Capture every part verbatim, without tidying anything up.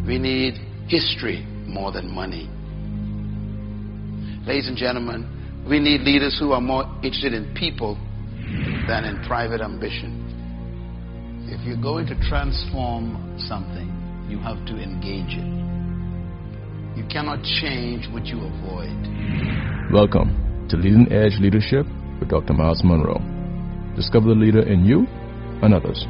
We need history more than money. Ladies and gentlemen, we need leaders who are more interested in people than in private ambition. If you're going to transform something, you have to engage it. You cannot change what you avoid. Welcome to Leading Edge Leadership with Doctor Myles Munroe. Discover the leader in you and others.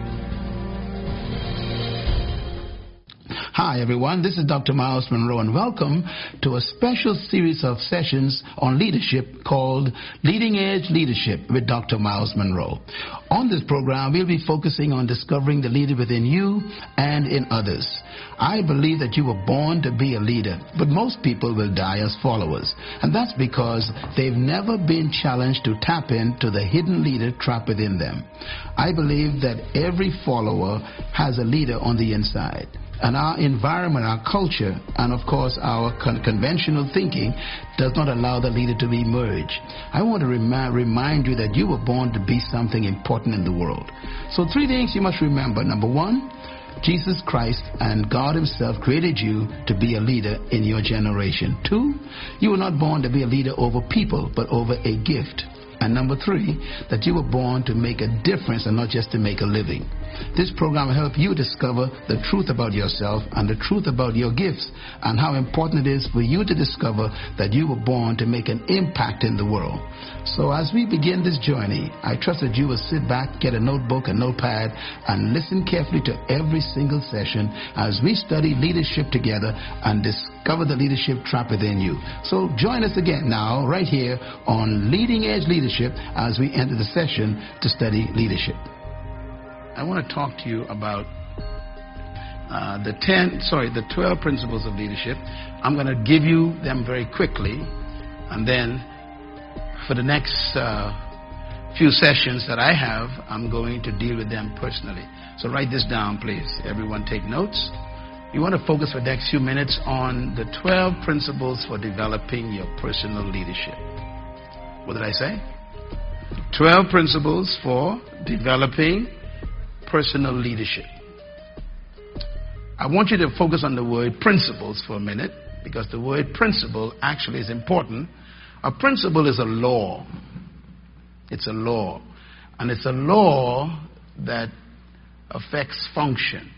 Hi everyone, this is Doctor Myles Munroe, and welcome to a special series of sessions on leadership called Leading Edge Leadership with Doctor Myles Munroe. On this program, we'll be focusing on discovering the leader within you and in others. I believe that you were born to be a leader, but most people will die as followers. And that's because they've never been challenged to tap into the hidden leader trapped within them. I believe that every follower has a leader on the inside. And our environment, our culture, and of course our con- conventional thinking does not allow the leader to be emerged. I want to rem- remind you that you were born to be something important in the world. So three things you must remember. Number one, Jesus Christ and God himself created you to be a leader in your generation. Two, you were not born to be a leader over people, but over a gift. And number three, that you were born to make a difference and not just to make a living. This program will help you discover the truth about yourself and the truth about your gifts and how important it is for you to discover that you were born to make an impact in the world. So as we begin this journey, I trust that you will sit back, get a notebook, a notepad, and listen carefully to every single session as we study leadership together and discover the leadership trap within you. So join us again now right here on Leading Edge Leadership as we enter the session to study leadership. I want to talk to you about uh, the ten, sorry, the twelve principles of leadership. I'm going to give you them very quickly, and then for the next uh, few sessions that I have, I'm going to deal with them personally. So write this down, please. Everyone take notes. You want to focus for the next few minutes on the twelve principles for developing your personal leadership. What did I say? twelve principles for developing personal leadership. I want you to focus on the word principles for a minute, because the word principle actually is important. A principle is a law. It's a law. And it's a law that affects function.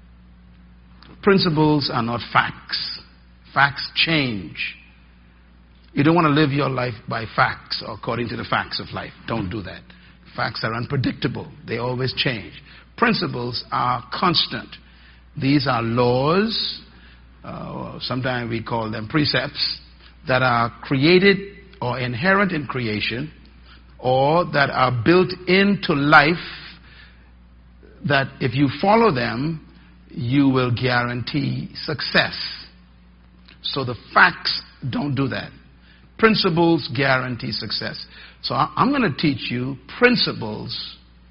Principles are not facts. Facts change. You don't want to live your life by facts or according to the facts of life. Don't do that. Facts are unpredictable. They always change. Principles are constant. These are laws, uh, sometimes we call them precepts, that are created or inherent in creation, or that are built into life, that if you follow them, you will guarantee success. So the facts don't do that. Principles guarantee success. So I'm going to teach you principles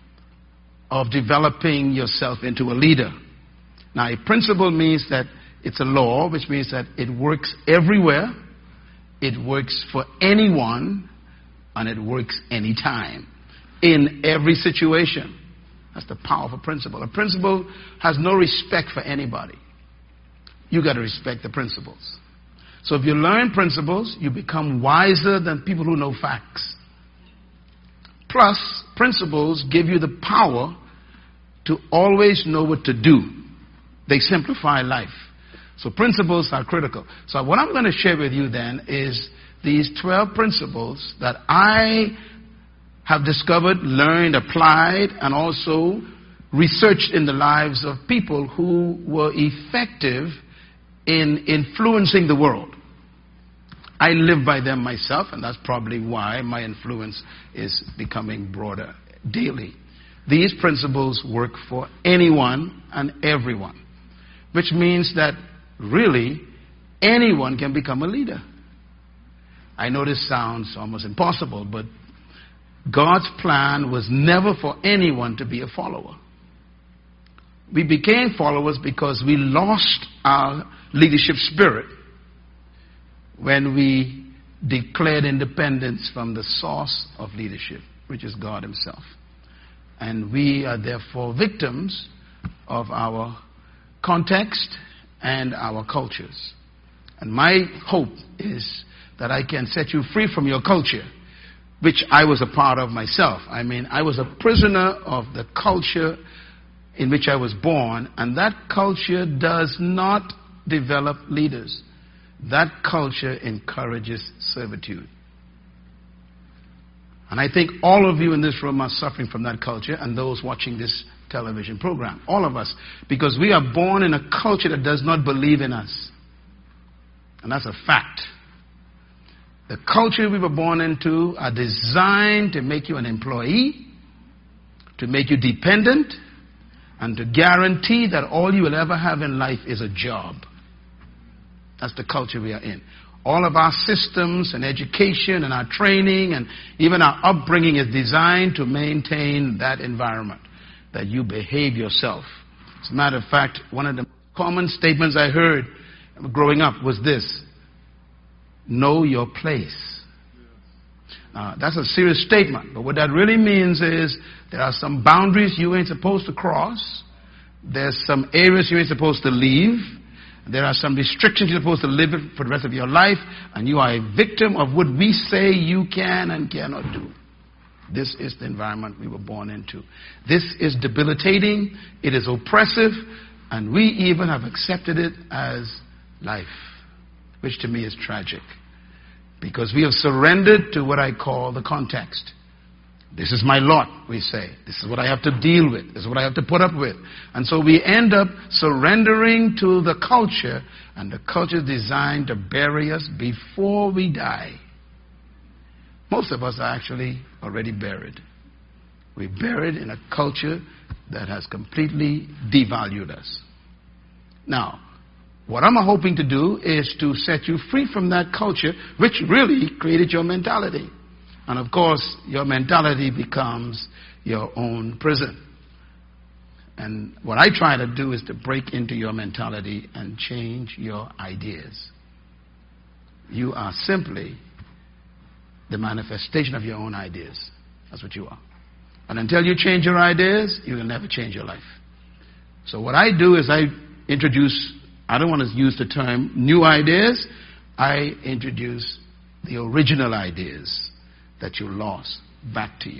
of developing yourself into a leader. Now, a principle means that it's a law, which means that it works everywhere, it works for anyone, and it works anytime, in every situation. That's the powerful principle. A principle has no respect for anybody. You got to respect the principles. So if you learn principles, you become wiser than people who know facts. Plus, principles give you the power to always know what to do. They simplify life. So principles are critical. So what I'm going to share with you then is these twelve principles that I have discovered, learned, applied, and also researched in the lives of people who were effective in influencing the world. I live by them myself, and that's probably why my influence is becoming broader daily. These principles work for anyone and everyone, which means that really anyone can become a leader. I know this sounds almost impossible, but God's plan was never for anyone to be a follower. We became followers because we lost our leadership spirit when we declared independence from the source of leadership, which is God himself. And we are therefore victims of our context and our cultures. And my hope is that I can set you free from your culture, which I was a part of myself. I mean, I was a prisoner of the culture in which I was born, and that culture does not develop leaders. That culture encourages servitude. And I think all of you in this room are suffering from that culture, and those watching this television program. All of us. Because we are born in a culture that does not believe in us. And that's a fact. The culture we were born into are designed to make you an employee, to make you dependent, and to guarantee that all you will ever have in life is a job. That's the culture we are in. All of our systems and education and our training and even our upbringing is designed to maintain that environment, that you behave yourself. As a matter of fact, one of the common statements I heard growing up was this: know your place. Uh, that's a serious statement, but what that really means is there are some boundaries you ain't supposed to cross. There's some areas you ain't supposed to leave. There are some restrictions you're supposed to live with for the rest of your life, and you are a victim of what we say you can and cannot do. This is the environment we were born into. This is debilitating, it is oppressive, and we even have accepted it as life, which to me is tragic, because we have surrendered to what I call the context. This is my lot, we say. This is what I have to deal with. This is what I have to put up with. And so we end up surrendering to the culture, and the culture is designed to bury us before we die. Most of us are actually already buried. We're buried in a culture that has completely devalued us. Now, what I'm hoping to do is to set you free from that culture, which really created your mentality. And of course, your mentality becomes your own prison. And what I try to do is to break into your mentality and change your ideas. You are simply the manifestation of your own ideas. That's what you are. And until you change your ideas, you will never change your life. So what I do is I introduce, I don't want to use the term new ideas, I introduce the original ideas that you lost back to you.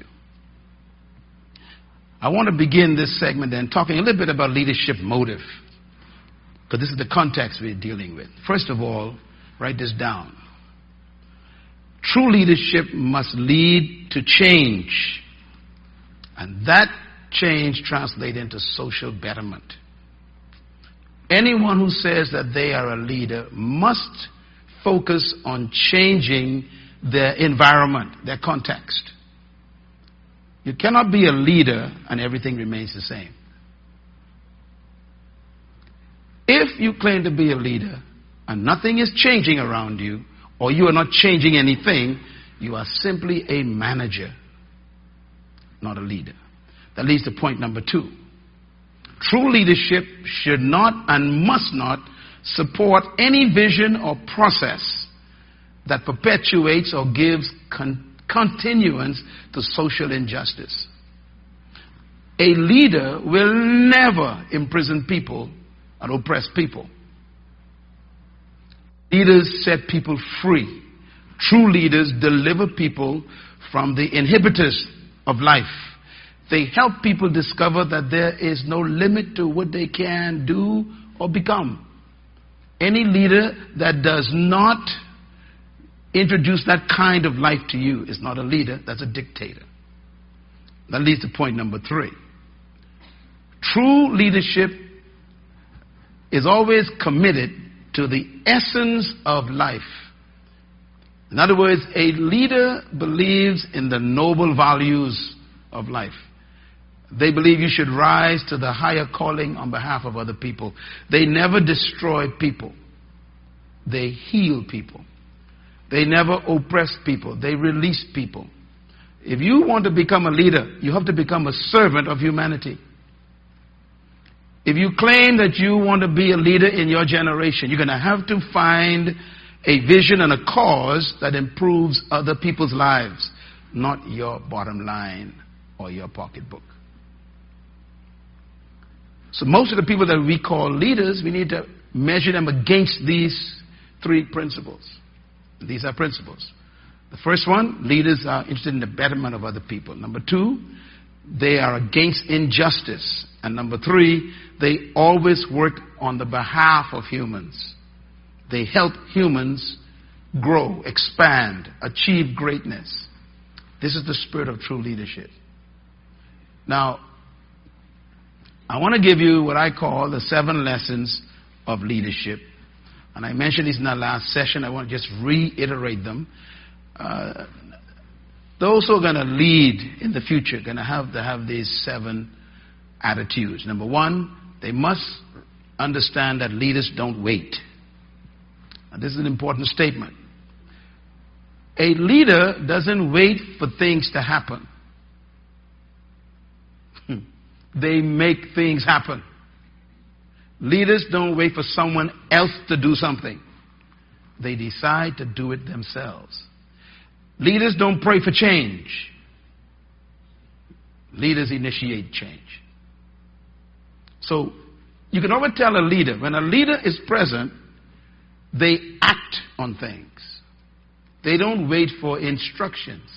I want to begin this segment then talking a little bit about leadership motive, because this is the context we're dealing with. First of all, write this down. True leadership must lead to change, and that change translates into social betterment. Anyone who says that they are a leader must focus on changing their environment, their context. You cannot be a leader and everything remains the same. If you claim to be a leader and nothing is changing around you, or you are not changing anything, you are simply a manager, not a leader. That leads to point number two. True leadership should not and must not support any vision or process that perpetuates or gives con- continuance to social injustice. A leader will never imprison people and oppress people. Leaders set people free. True leaders deliver people from the inhibitors of life. They help people discover that there is no limit to what they can do or become. Any leader that does not introduce that kind of life to you is not a leader, that's a dictator. That leads to point number three. True leadership is always committed to the essence of life. In other words, a leader believes in the noble values of life. They believe you should rise to the higher calling on behalf of other people. They never destroy people. They heal people. They never oppress people. They release people. If you want to become a leader, you have to become a servant of humanity. If you claim that you want to be a leader in your generation, you're going to have to find a vision and a cause that improves other people's lives, not your bottom line or your pocketbook. So most of the people that we call leaders, we need to measure them against these three principles. These are principles. The first one, leaders are interested in the betterment of other people. Number two, they are against injustice. And number three, they always work on the behalf of humans. They help humans grow, expand, achieve greatness. This is the spirit of true leadership. Now, I want to give you what I call the seven lessons of leadership. And I mentioned these in our last session. I want to just reiterate them. Uh, those who are going to lead in the future are going to have to have these seven attitudes. Number one, they must understand that leaders don't wait. Now, this is an important statement. A leader doesn't wait for things to happen. They make things happen. Leaders don't wait for someone else to do something. They decide to do it themselves. Leaders don't pray for change. Leaders initiate change. So you can always tell a leader, when a leader is present, they act on things. They don't wait for instructions.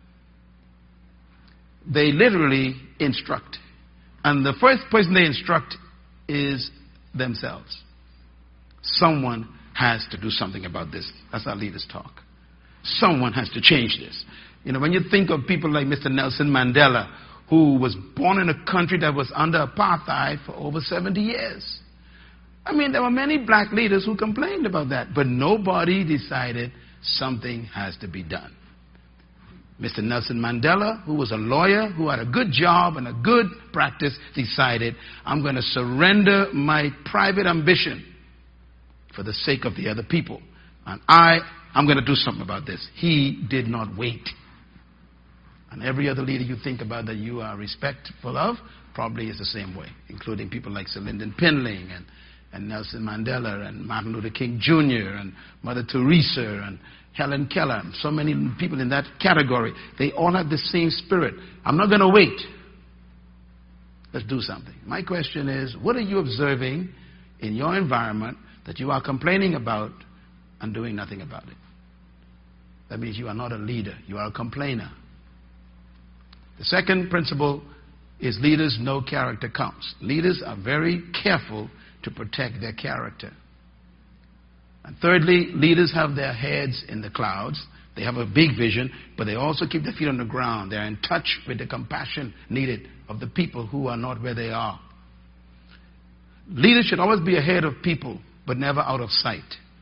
They literally instruct. And the first person they instruct is themselves. Someone has to do something about this. That's how leaders talk. Someone has to change this. You know, when you think of people like Mister Nelson Mandela, who was born in a country that was under apartheid for over seventy years. I mean, there were many black leaders who complained about that, but nobody decided something has to be done. Mister Nelson Mandela, who was a lawyer, who had a good job and a good practice, decided, I'm going to surrender my private ambition for the sake of the other people. And I, I'm going to do something about this. He did not wait. And every other leader you think about that you are respectful of probably is the same way, including people like Sir Lyndon Pinling and, and Nelson Mandela and Martin Luther King Junior and Mother Teresa and Helen Keller, so many people in that category. They all have the same spirit. I'm not going to wait. Let's do something. My question is, what are you observing in your environment that you are complaining about and doing nothing about it? That means you are not a leader. You are a complainer. The second principle is leaders know character counts. Leaders are very careful to protect their character. And thirdly, leaders have their heads in the clouds. They have a big vision, but they also keep their feet on the ground. They're in touch with the compassion needed of the people who are not where they are. Leaders should always be ahead of people, but never out of sight.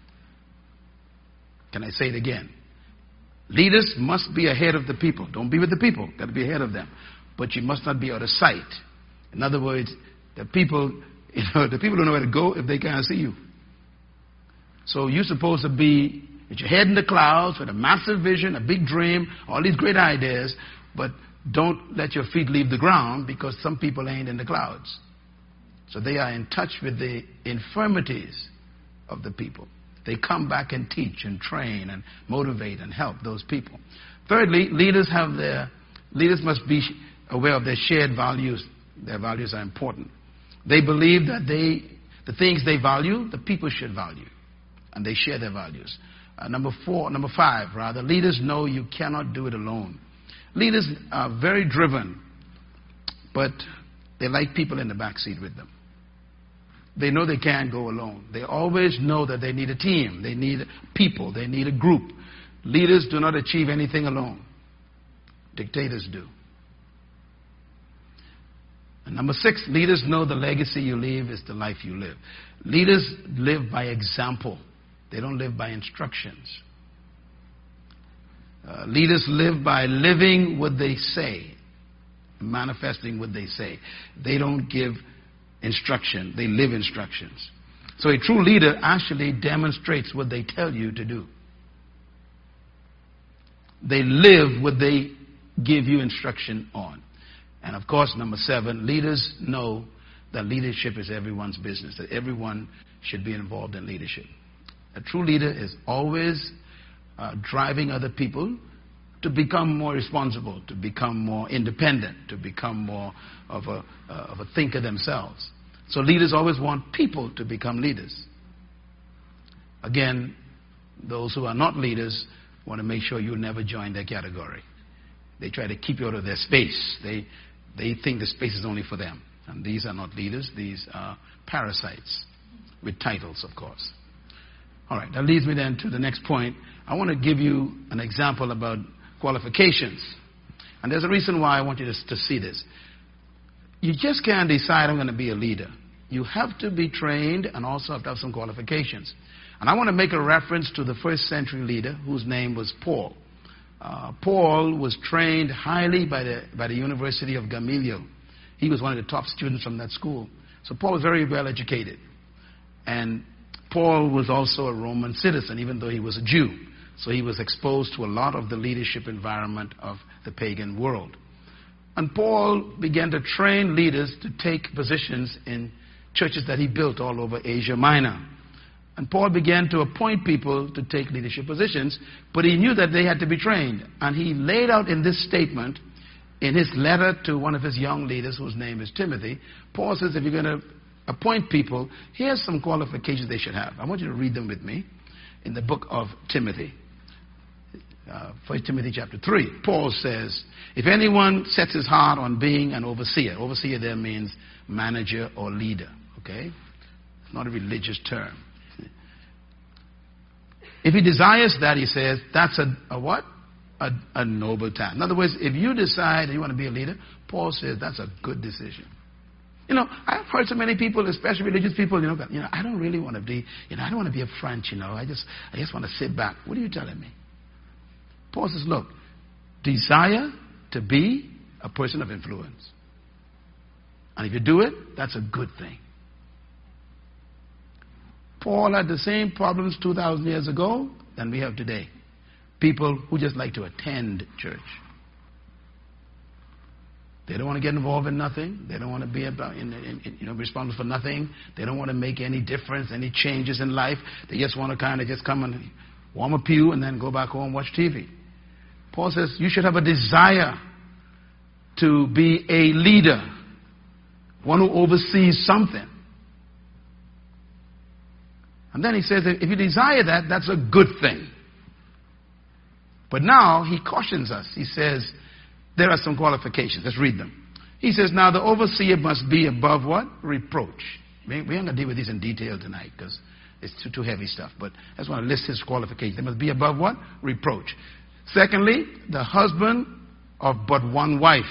Can I say it again? Leaders must be ahead of the people. Don't be with the people. Got to be ahead of them. But you must not be out of sight. In other words, the people, you know, the people don't know where to go if they can't see you. So you're supposed to be with your head in the clouds with a massive vision, a big dream, all these great ideas, but don't let your feet leave the ground because some people ain't in the clouds. So they are in touch with the infirmities of the people. They come back and teach and train and motivate and help those people. Thirdly, leaders have their leaders must be aware of their shared values. Their values are important. They believe that they the things they value, the people should value. And they share their values. Uh, number four, number five, rather, leaders know you cannot do it alone. Leaders are very driven, but they like people in the back seat with them. They know they can't go alone. They always know that they need a team. They need people. They need a group. Leaders do not achieve anything alone. Dictators do. And number six, leaders know the legacy you leave is the life you live. Leaders live by example. They don't live by instructions. Uh, leaders live by living what they say, manifesting what they say. They don't give instruction. They live instructions. So a true leader actually demonstrates what they tell you to do. They live what they give you instruction on. And of course, number seven, leaders know that leadership is everyone's business, that everyone should be involved in leadership. A true leader is always uh, driving other people to become more responsible, to become more independent, to become more of a, uh, of a thinker themselves. So leaders always want people to become leaders. Again, those who are not leaders want to make sure you never join their category. They try to keep you out of their space. They, they think the space is only for them. And these are not leaders. These are parasites with titles, of course. All right, that leads me then to the next point. I want to give you an example about qualifications. And there's a reason why I want you to, to see this. You just can't decide I'm going to be a leader. You have to be trained and also have to have some qualifications. And I want to make a reference to the first century leader whose name was Paul. Uh, Paul was trained highly by the, by the University of Gamaliel. He was one of the top students from that school. So Paul was very well educated. And Paul was also a Roman citizen, even though he was a Jew. So he was exposed to a lot of the leadership environment of the pagan world. And Paul began to train leaders to take positions in churches that he built all over Asia Minor. And Paul began to appoint people to take leadership positions, but he knew that they had to be trained. And he laid out in this statement, in his letter to one of his young leaders, whose name is Timothy, Paul says, if you're going to appoint people, here's some qualifications they should have. I want you to read them with me in the book of Timothy. Uh, First Timothy chapter three. Paul says, if anyone sets his heart on being an overseer, overseer there means manager or leader, okay? It's not a religious term. If he desires that, he says, that's a, a what? A, a noble task. In other words, if you decide that you want to be a leader, Paul says that's a good decision. You know, I've heard so many people, especially religious people, you know, you know, I don't really want to be, you know, I don't want to be a front, you know, I just, I just want to sit back. What are you telling me? Paul says, look, desire to be a person of influence. And if you do it, that's a good thing. Paul had the same problems two thousand years ago than we have today. People who just like to attend church. They don't want to get involved in nothing. They don't want to be about, in, in, in, you know, responsible for nothing. They don't want to make any difference, any changes in life. They just want to kind of just come and warm a pew and then go back home and watch T V. Paul says you should have a desire to be a leader, one who oversees something. And then he says that if you desire that, that's a good thing. But now he cautions us. He says there are some qualifications. Let's read them. He says, now the overseer must be above what? Reproach. We ain't going to deal with these in detail tonight because it's too, too heavy stuff. But I just want to list his qualifications. They must be above what? Reproach. Secondly, the husband of but one wife.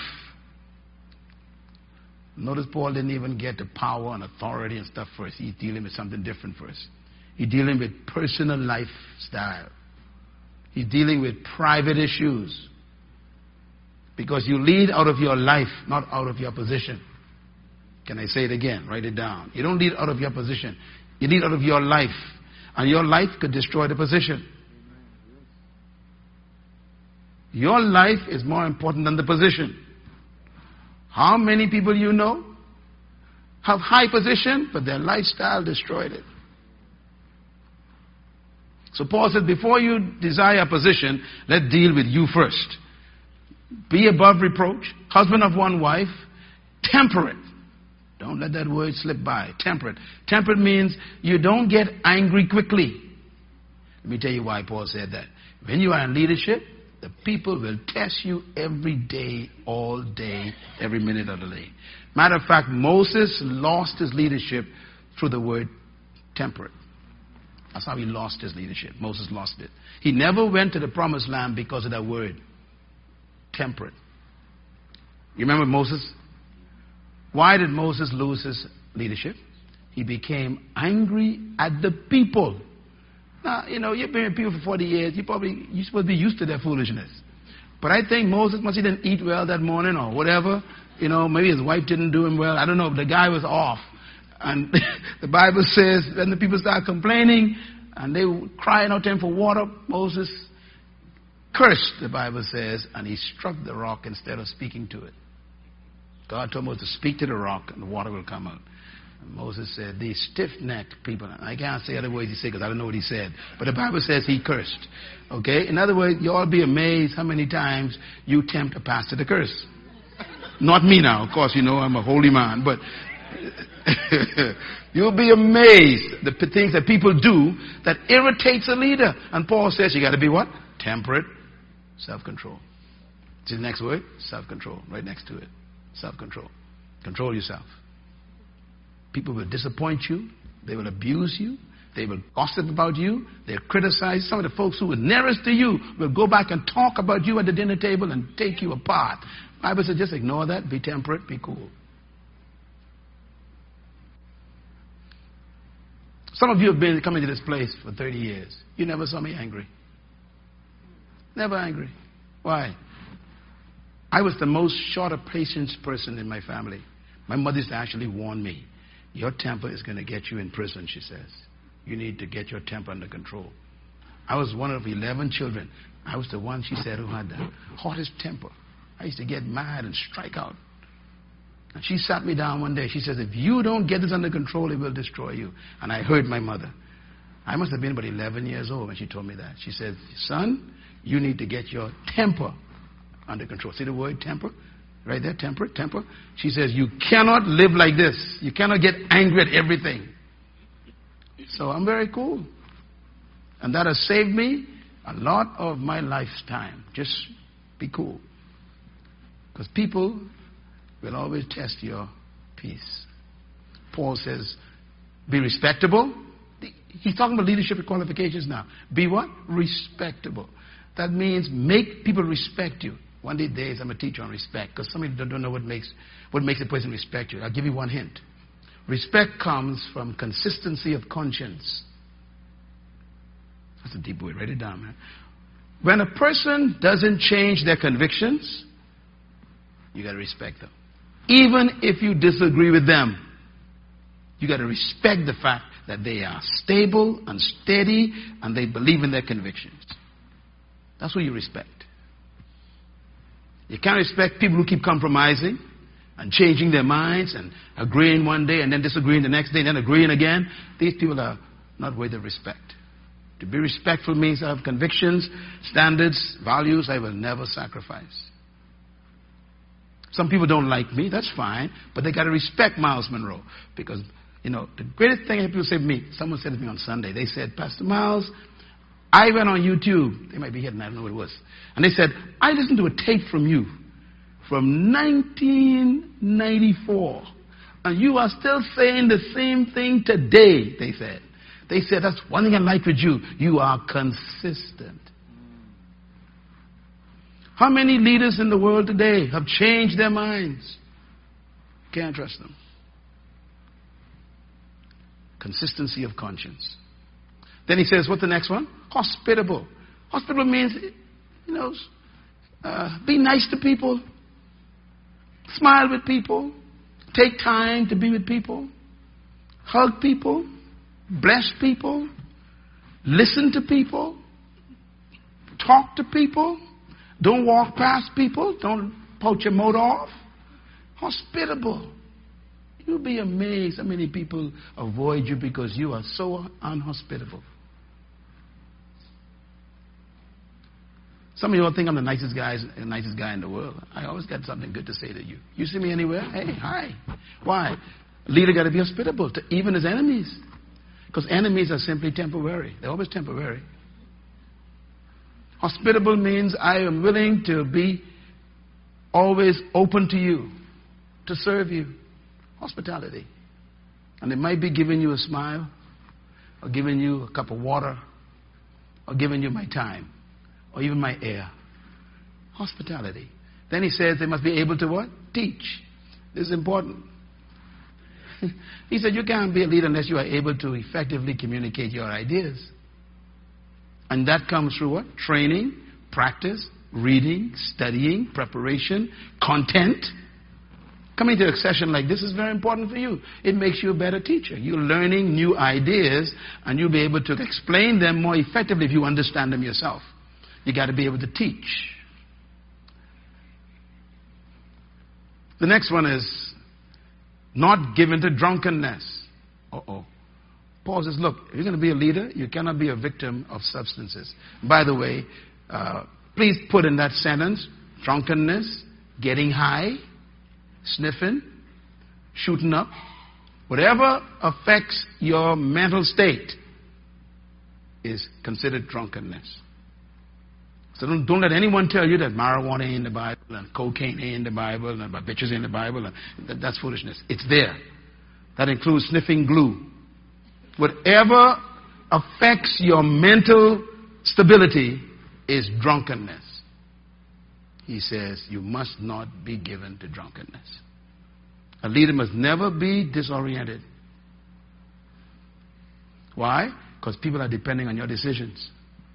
Notice Paul didn't even get the power and authority and stuff first. He's dealing with something different first. He's dealing with personal lifestyle. He's dealing with private issues. Because you lead out of your life, not out of your position. Can I say it again? Write it down. You don't lead out of your position. You lead out of your life. And your life could destroy the position. Your life is more important than the position. How many people you know have high position, but their lifestyle destroyed it? So Paul said, before you desire a position, let's deal with you first. Be above reproach, husband of one wife, temperate. Don't let that word slip by. Temperate. Temperate means you don't get angry quickly. Let me tell you why Paul said that. When you are in leadership, the people will test you every day, all day, every minute of the day. Matter of fact, Moses lost his leadership through the word temperate. That's how he lost his leadership. Moses lost it. He never went to the promised land because of that word. Temperate. You remember Moses? Why did Moses lose his leadership? He became angry at the people. Now, you know, you've been with people for forty years. You probably, you're supposed to be used to their foolishness. But I think Moses must have didn't eat well that morning or whatever. You know, maybe his wife didn't do him well. I don't know. But the guy was off. And the Bible says when the people started complaining and they were crying out to him for water, Moses cursed, the Bible says, and he struck the rock instead of speaking to it. God told Moses to speak to the rock and the water will come out. And Moses said, these stiff-necked people. I can't say other words he said because I don't know what he said. But the Bible says he cursed. Okay? In other words, you all be amazed how many times you tempt a pastor to curse. Not me now. Of course, you know I'm a holy man. But You'll be amazed the p- things that people do that irritates a leader. And Paul says you got to be what? Temperate, self-control. See the next word? Self-control. Right next to it. Self-control. Control yourself. People will disappoint you. They will abuse you. They will gossip about you. They'll criticize. Some of the folks who are nearest to you will go back and talk about you at the dinner table and take you apart. The Bible says just ignore that. Be temperate. Be cool. Some of you have been coming to this place for thirty years. You never saw me angry. Never angry. Why? I was the most short of patience person in my family. My mother used to actually warn me. Your temper is going to get you in prison, she says. You need to get your temper under control. I was one of eleven children. I was the one, she said, who had the hottest temper. I used to get mad and strike out. And she sat me down one day. She says, if you don't get this under control, it will destroy you. And I heard my mother. I must have been about eleven years old when she told me that. She said, son, you need to get your temper under control. See the word temper? Right there, temper, temper. She says, you cannot live like this. You cannot get angry at everything. So I'm very cool. And that has saved me a lot of my lifetime. Just be cool. Because people will always test your peace. Paul says, be respectable. He's talking about leadership qualifications now. Be what? Respectable. That means make people respect you. One of these days I'm going to teach you on respect, because some of you don't know what makes, what makes a person respect you. I'll give you one hint. Respect comes from consistency of conscience. That's a deep word. Write it down, man. When a person doesn't change their convictions, you got to respect them. Even if you disagree with them, you got to respect the fact that they are stable and steady and they believe in their convictions. That's what you respect. You can't respect people who keep compromising and changing their minds and agreeing one day and then disagreeing the next day and then agreeing again. These people are not worthy of respect. To be respectful means I have convictions, standards, values I will never sacrifice. Some people don't like me, that's fine, but they got to respect Myles Munroe. Because, you know, the greatest thing people say to me, someone said to me on Sunday, they said, Pastor Myles, I went on YouTube. They might be hidden, I don't know what it was. And they said, I listened to a tape from you from nineteen ninety-four. And you are still saying the same thing today, they said. They said, that's one thing I like with you. You are consistent. How many leaders in the world today have changed their minds? Can't trust them. Consistency of conscience. Then he says, what's the next one? Hospitable. Hospitable means, you know, uh, be nice to people. Smile with people. Take time to be with people. Hug people. Bless people. Listen to people. Talk to people. Don't walk past people. Don't poach your motor off. Hospitable. You'll be amazed how many people avoid you because you are so unhospitable. Some of you all think I'm the nicest guy, the nicest guy in the world. I always got something good to say to you. You see me anywhere? Hey, hi. Why? A leader got to be hospitable to even his enemies. Because enemies are simply temporary. They're always temporary. Hospitable means I am willing to be always open to you, to serve you. Hospitality. And it might be giving you a smile, or giving you a cup of water, or giving you my time, or even my air. Hospitality. Then he says they must be able to what? Teach. This is important. He said you can't be a leader unless you are able to effectively communicate your ideas. And that comes through what? Training, practice, reading, studying, preparation, content. Coming to a session like this is very important for you. It makes you a better teacher. You're learning new ideas, and you'll be able to explain them more effectively if you understand them yourself. You got to be able to teach. The next one is not given to drunkenness. Uh-oh. Paul says, look, if you're going to be a leader, you cannot be a victim of substances. By the way, uh, please put in that sentence, drunkenness, getting high, sniffing, shooting up, Whatever affects your mental state is considered drunkenness. So don't, don't let anyone tell you that marijuana ain't in the Bible and cocaine ain't in the Bible and bitches ain't in the Bible. And that, that's foolishness. It's there. That includes sniffing glue. Whatever affects your mental stability is drunkenness. He says you must not be given to drunkenness. A leader must never be disoriented. Why? Because people are depending on your decisions.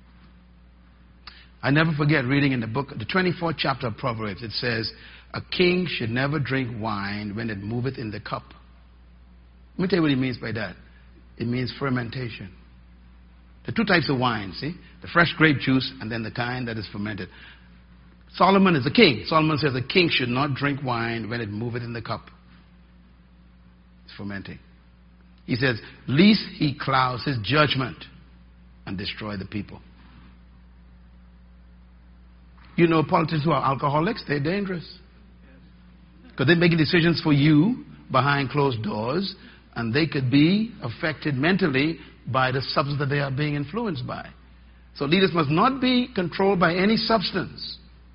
I never forget reading in the book, the twenty-fourth chapter of Proverbs, it says, a king should never drink wine when it moveth in the cup. Let me tell you what he means by that. It means fermentation. There are two types of wine, see? The fresh grape juice and then the kind that is fermented. Solomon is the king. Solomon says a king should not drink wine when it moveth in the cup. It's fermenting. He says, lest he clouds his judgment and destroy the people. You know, politicians who are alcoholics, they're dangerous. Because they're making decisions for you behind closed doors, and they could be affected mentally by the substance that they are being influenced by. So leaders must not be controlled by any substance.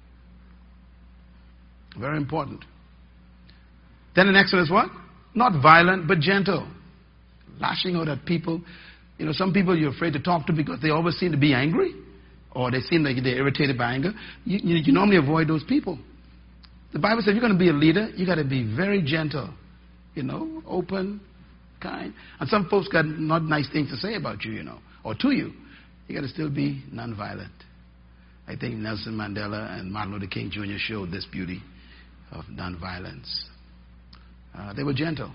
Very important. Then the next one is what? Not violent, but gentle. Lashing out at people. You know, some people you're afraid to talk to because they always seem to be angry, or they seem like they're irritated by anger. You, you, you normally avoid those people. The Bible says if you're going to be a leader, you got to be very gentle, you know, open, kind. And some folks got not nice things to say about you, you know, or to you. You got to still be nonviolent. I think Nelson Mandela and Martin Luther King Junior showed this beauty of nonviolence. Uh, they were gentle.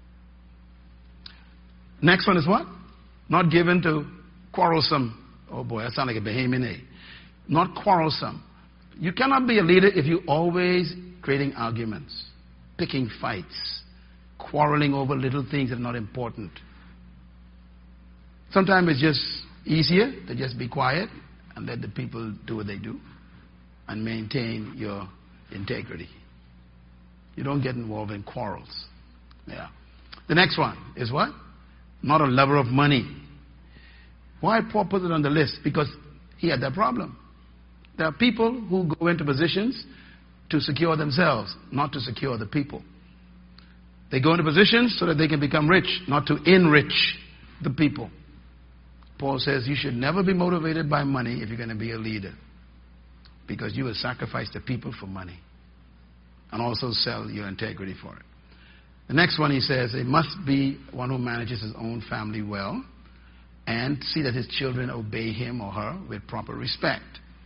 Next one is what? Not given to quarrelsome. Oh boy, that sounds like a Bahamian name. Not quarrelsome. You cannot be a leader if you're always creating arguments, picking fights, quarreling over little things that are not important. Sometimes it's just easier to just be quiet and let the people do what they do and maintain your integrity. You don't get involved in quarrels. Yeah. The next one is what? Not a lover of money. Why Paul put it on the list? Because he had that problem. There are people who go into positions to secure themselves, not to secure the people. They go into positions so that they can become rich, not to enrich the people. Paul says you should never be motivated by money if you're going to be a leader, because you will sacrifice the people for money and also sell your integrity for it. The next one, he says, it must be one who manages his own family well and see that his children obey him or her with proper respect.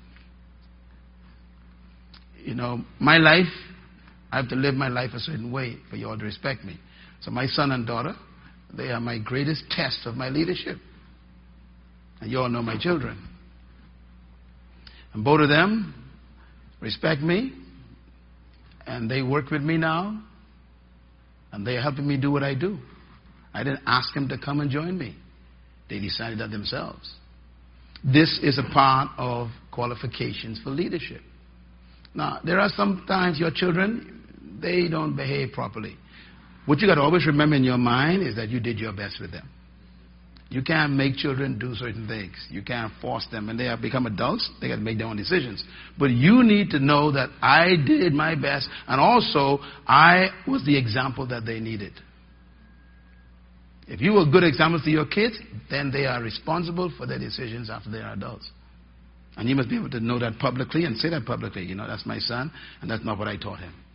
You know, my life, I have to live my life a certain way for you all to respect me. So my son and daughter, they are my greatest test of my leadership. And you all know my children. And both of them respect me, and they work with me now, and they're helping me do what I do. I didn't ask them to come and join me. They decided that themselves. This is a part of qualifications for leadership. Now, there are sometimes your children, they don't behave properly. What you got to always remember in your mind is that you did your best with them. You can't make children do certain things. You can't force them. When they have become adults, they got to make their own decisions. But you need to know that I did my best, and also I was the example that they needed. If you were good examples to your kids, then they are responsible for their decisions after they are adults. And you must be able to know that publicly and say that publicly. You know, that's my son, and that's not what I taught him.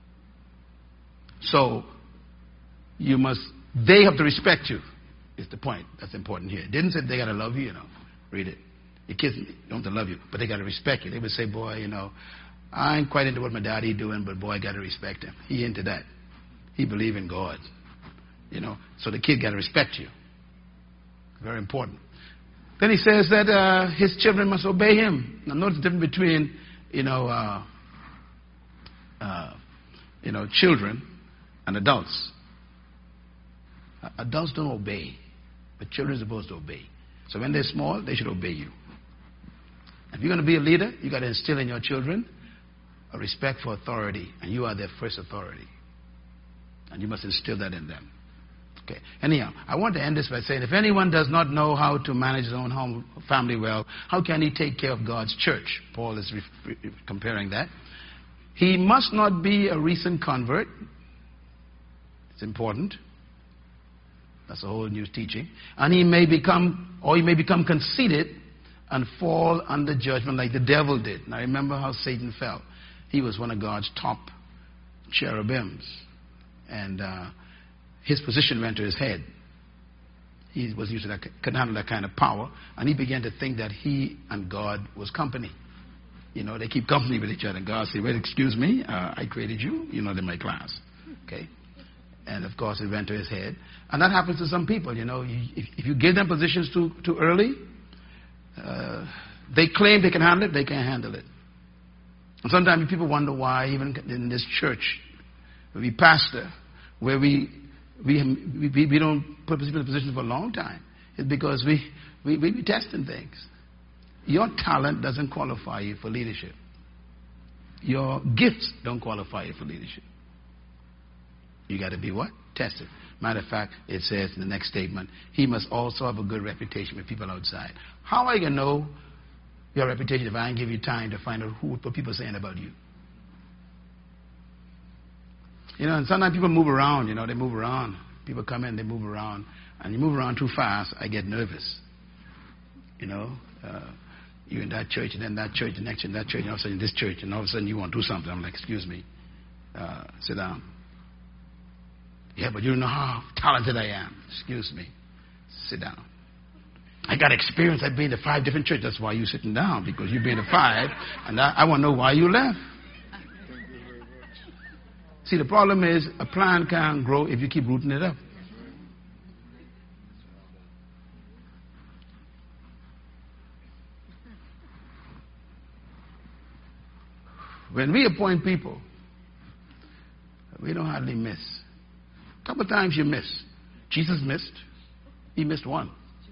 So, you must, they have to respect you, is the point that's important here. It didn't say they got to love you, you know. Read it. Your kids don't have to love you, but they got to respect you. They would say, boy, you know, I ain't quite into what my daddy doing, but boy, I got to respect him. He into that. He believe in God. You know, so the kid got to respect you. Very important. Then he says that uh, his children must obey him. Now, notice the difference between, you know, uh, uh, you know, children and adults. Uh, adults don't obey, but children are supposed to obey. So when they're small, they should obey you. If you're going to be a leader, you got to instill in your children a respect for authority, and you are their first authority, and you must instill that in them. Okay. Anyhow, I want to end this by saying, if anyone does not know how to manage his own home, family well, how can he take care of God's church? Paul is re- re- comparing that. He must not be a recent convert. It's important. That's a whole new teaching. And he may become, or he may become conceited and fall under judgment like the devil did. Now remember how Satan fell. He was one of God's top cherubims. And uh, his position went to his head. He was used to that, could handle that kind of power. And he began to think that he and God was company. You know, they keep company with each other. And God said, well, excuse me, uh, I created you. You're not in my class. Okay? And, of course, it went to his head. And that happens to some people, you know. You, if, if you give them positions too, too early, uh, they claim they can handle it, they can't handle it. And sometimes people wonder why, even in this church, where we pastor, where we we we, we don't put people in positions for a long time, it's because we, we, we be testing things. Your talent doesn't qualify you for leadership. Your gifts don't qualify you for leadership. You got to be what? Tested. Matter of fact, it says in the next statement, he must also have a good reputation with people outside. How are you going to know your reputation if I don't give you time to find out who, what people are saying about you? You know, and sometimes people move around, you know, they move around. People come in, they move around. And you move around too fast, I get nervous. You know, uh, you're in that church, and then that church, the next in that church, and all of a sudden this church, and all of a sudden you want to do something. I'm like, excuse me, uh, sit down. Yeah, but you don't know how talented I am. Excuse me. Sit down. I got experience. I've been to five different churches. That's why you're sitting down, because you've been to five, and I, I want to know why you left. See, the problem is a plant can't grow if you keep rooting it up. When we appoint people, we don't hardly miss. A couple of times you miss. Jesus missed. He missed one.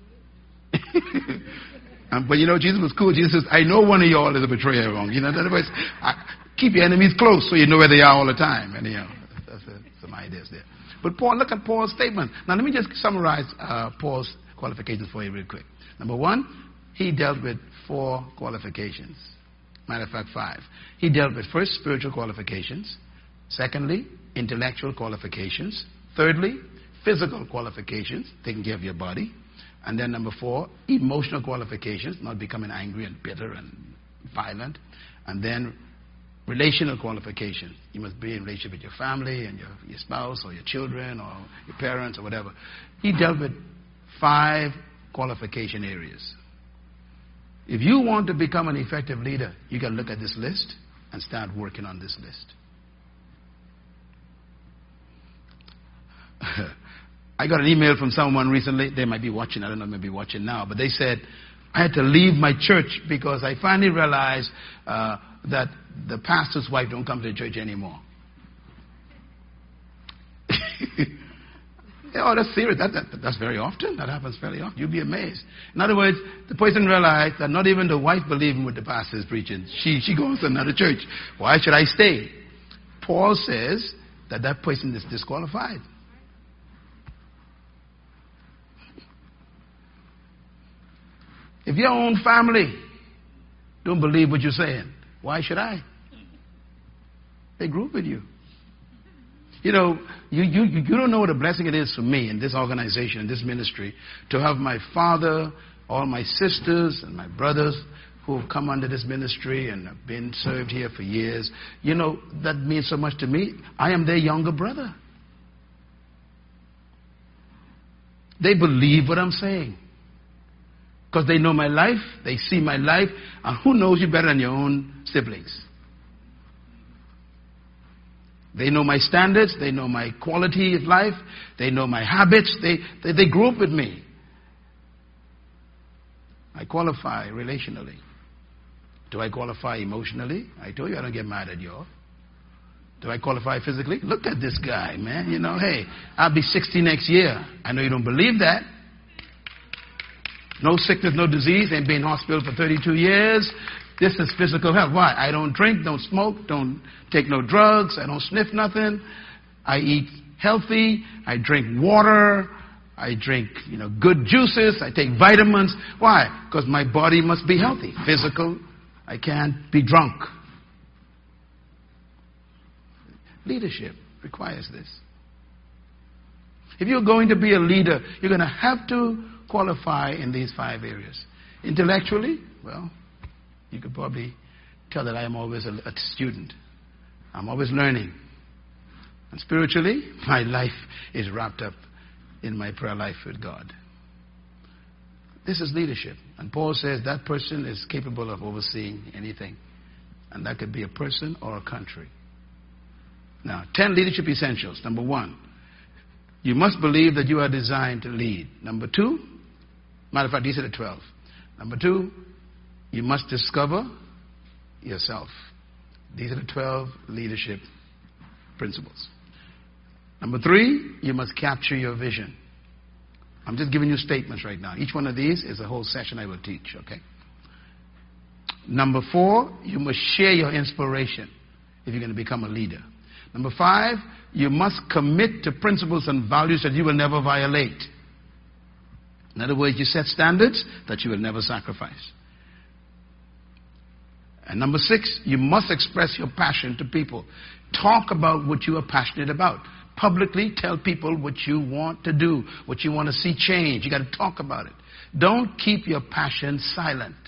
um, but you know, Jesus was cool. Jesus says, I know one of y'all is a betrayer wrong. You know, in other words, I, keep your enemies close so you know where they are all the time. And, you know, that's uh, some ideas there. But Paul, look at Paul's statement. Now, let me just summarize uh, Paul's qualifications for you real quick. Number one, he dealt with four qualifications. Matter of fact, five. He dealt with, first, spiritual qualifications. Secondly, intellectual qualifications. Thirdly, physical qualifications, taking care of your body. And then number four, emotional qualifications, not becoming angry and bitter and violent. And then relational qualifications. You must be in relationship with your family and your, your spouse or your children or your parents or whatever. He dealt with five qualification areas. If you want to become an effective leader, you got to look at this list and start working on this list. I got an email from someone recently. They might be watching. I don't know if they might be watching now. But they said, I had to leave my church because I finally realized uh, that the pastor's wife don't come to the church anymore. Oh, that's serious. That, that, that's very often. That happens fairly often. You'll be amazed. In other words, the person realized that not even the wife believing what the pastor is preaching. She, she goes to another church. Why should I stay? Paul says that that person is disqualified. If your own family don't believe what you're saying, why should I? They grew up with you. You know, you, you, you don't know what a blessing it is for me in this organization, in this ministry, to have my father, all my sisters and my brothers who have come under this ministry and have been served here for years. You know, that means so much to me. I am their younger brother. They believe what I'm saying. Because they know my life, they see my life, and who knows you better than your own siblings? They know my standards, they know my quality of life, they know my habits, they, they, they grew up with me. I qualify relationally. Do I qualify emotionally? I told you I don't get mad at you all. Do I qualify physically? Look at this guy, man. You know, hey, I'll be sixty next year. I know you don't believe that. No sickness, no disease, ain't been in hospital for thirty-two years. This is physical health. Why? I don't drink, don't smoke, don't take no drugs, I don't sniff nothing. I eat healthy. I drink water. I drink, you know, good juices. I take vitamins. Why? Because my body must be healthy. Physical. I can't be drunk. Leadership requires this. If you're going to be a leader, you're going to have to qualify in these five areas. Intellectually, well, you could probably tell that I am always a, a student. I'm always learning. And spiritually, my life is wrapped up in my prayer life with God. This is leadership. And Paul says that person is capable of overseeing anything. And that could be a person or a country. Now, ten leadership essentials. Number one, you must believe that you are designed to lead. Number two, matter of fact, these are the twelve. Number two, you must discover yourself. These are the twelve leadership principles. Number three, you must capture your vision. I'm just giving you statements right now. Each one of these is a whole session I will teach, okay? Number four, you must share your inspiration if you're going to become a leader. Number five, you must commit to principles and values that you will never violate. In other words, you set standards that you will never sacrifice. And number six, you must express your passion to people. Talk about what you are passionate about. Publicly tell people what you want to do, what you want to see change. You got to talk about it. Don't keep your passion silent.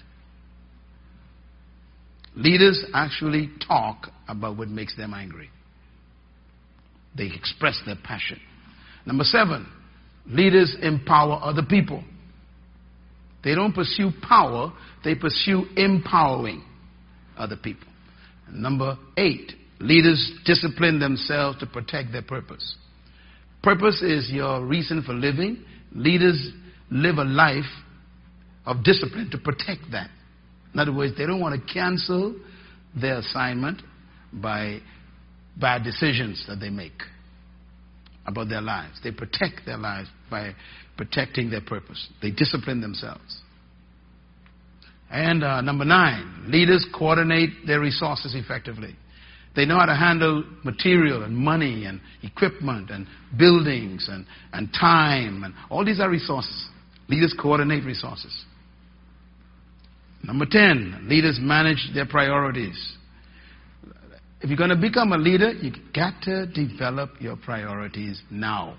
Leaders actually talk about what makes them angry. They express their passion. Number seven, leaders empower other people. They don't pursue power, they pursue empowering other people. And number eight, leaders discipline themselves to protect their purpose. Purpose is your reason for living. Leaders live a life of discipline to protect that. In other words, they don't want to cancel their assignment by bad decisions that they make about their lives. They protect their lives by protecting their purpose. They discipline themselves. And uh, number nine, leaders coordinate their resources effectively. They know how to handle material and money and equipment and buildings and, and time. And all these are resources. Leaders coordinate resources. Number ten, leaders manage their priorities. If you're going to become a leader, you've got to develop your priorities now.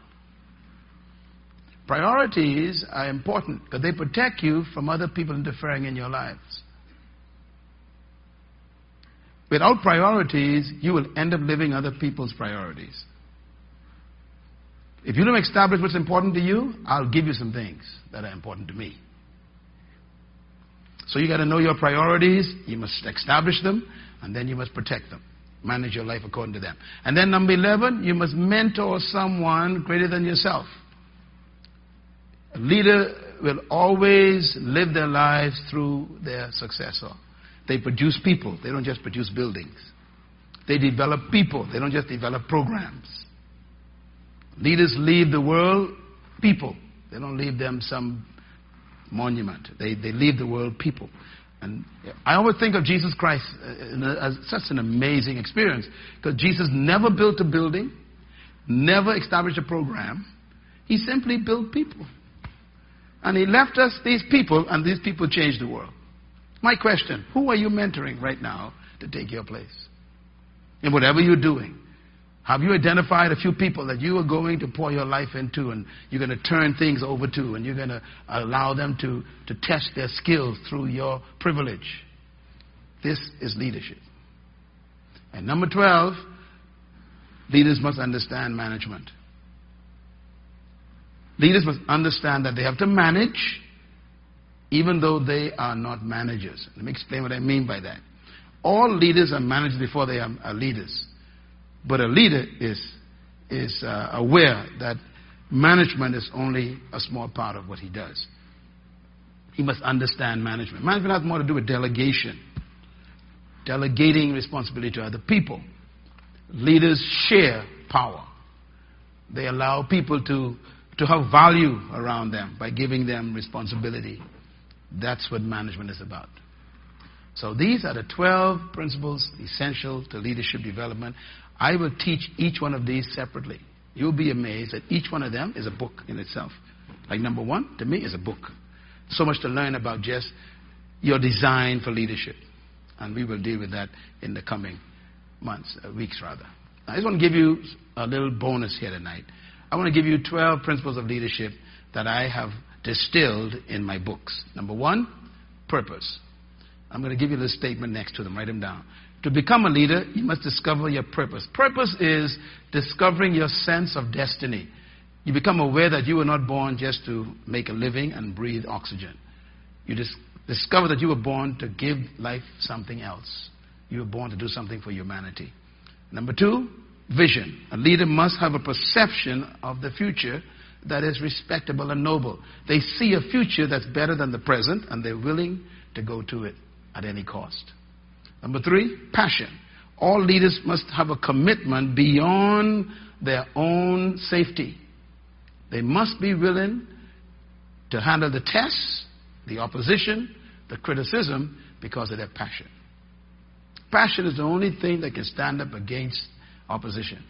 Priorities are important because they protect you from other people interfering in your lives. Without priorities, you will end up living other people's priorities. If you don't establish what's important to you, I'll give you some things that are important to me. So you got to know your priorities, you must establish them, and then you must protect them. Manage your life according to them. And then number eleven, you must mentor someone greater than yourself. A leader will always live their lives through their successor. They produce people. They don't just produce buildings. They develop people. They don't just develop programs. Leaders leave the world people. They don't leave them some monument. They, they leave the world people. And I always think of Jesus Christ as such an amazing experience because Jesus never built a building, never established a program. He simply built people. And he left us these people, and these people changed the world. My question, who are you mentoring right now to take your place? In whatever you're doing, have you identified a few people that you are going to pour your life into and you're going to turn things over to and you're going to allow them to, to test their skills through your privilege? This is leadership. And number twelve, leaders must understand management. Leaders must understand that they have to manage even though they are not managers. Let me explain what I mean by that. All leaders are managers before they are, are leaders. But a leader is, is uh, aware that management is only a small part of what he does. He must understand management. Management has more to do with delegation. Delegating responsibility to other people. Leaders share power. They allow people to, to have value around them by giving them responsibility. That's what management is about. So these are the twelve principles essential to leadership development. I will teach each one of these separately. You'll be amazed that each one of them is a book in itself. Like number one, to me, is a book. So much to learn about just your design for leadership. And we will deal with that in the coming months, uh, weeks rather. I just want to give you a little bonus here tonight. I want to give you twelve principles of leadership that I have distilled in my books. Number one, purpose. I'm going to give you this statement next to them. Write them down. To become a leader, you must discover your purpose. Purpose is discovering your sense of destiny. You become aware that you were not born just to make a living and breathe oxygen. You dis- discover that you were born to give life something else. You were born to do something for humanity. Number two, vision. A leader must have a perception of the future that is respectable and noble. They see a future that's better than the present, and they're willing to go to it at any cost. Number three, passion. All leaders must have a commitment beyond their own safety. They must be willing to handle the tests, the opposition, the criticism because of their passion. Passion is the only thing that can stand up against opposition.